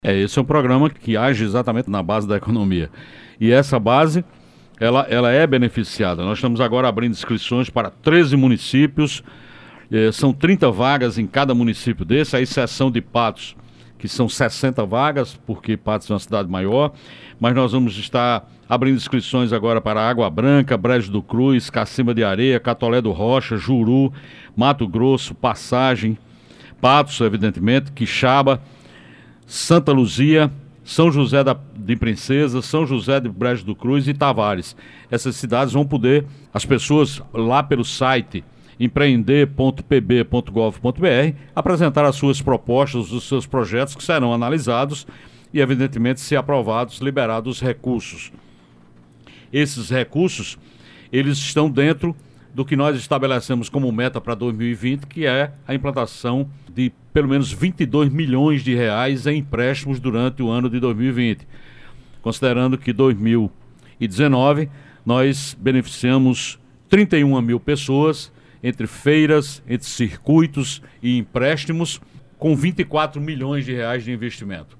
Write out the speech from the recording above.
Esse é um programa que age exatamente na base da economia. E essa base, ela é beneficiada. Nós estamos agora abrindo inscrições para 13 municípios, são 30 vagas em cada município desse, a exceção de Patos, que são 60 vagas, porque Patos é uma cidade maior, mas nós vamos estar abrindo inscrições agora para Água Branca, Brejo do Cruz, Cacimba de Areia, Catolé do Rocha, Juru, Mato Grosso, Passagem, Patos, evidentemente, Quixaba, Santa Luzia, São José de Princesa, São José de Brejo do Cruz e Tavares. Essas cidades vão poder, as pessoas lá pelo site empreender.pb.gov.br, apresentar as suas propostas, os seus projetos que serão analisados e, evidentemente, se aprovados, liberados os recursos. Esses recursos, eles estão dentro do que nós estabelecemos como meta para 2020, que é a implantação de pelo menos 22 milhões de reais em empréstimos durante o ano de 2020. Considerando que 2019 nós beneficiamos 31 mil pessoas entre feiras, entre circuitos e empréstimos, com 24 milhões de reais de investimento.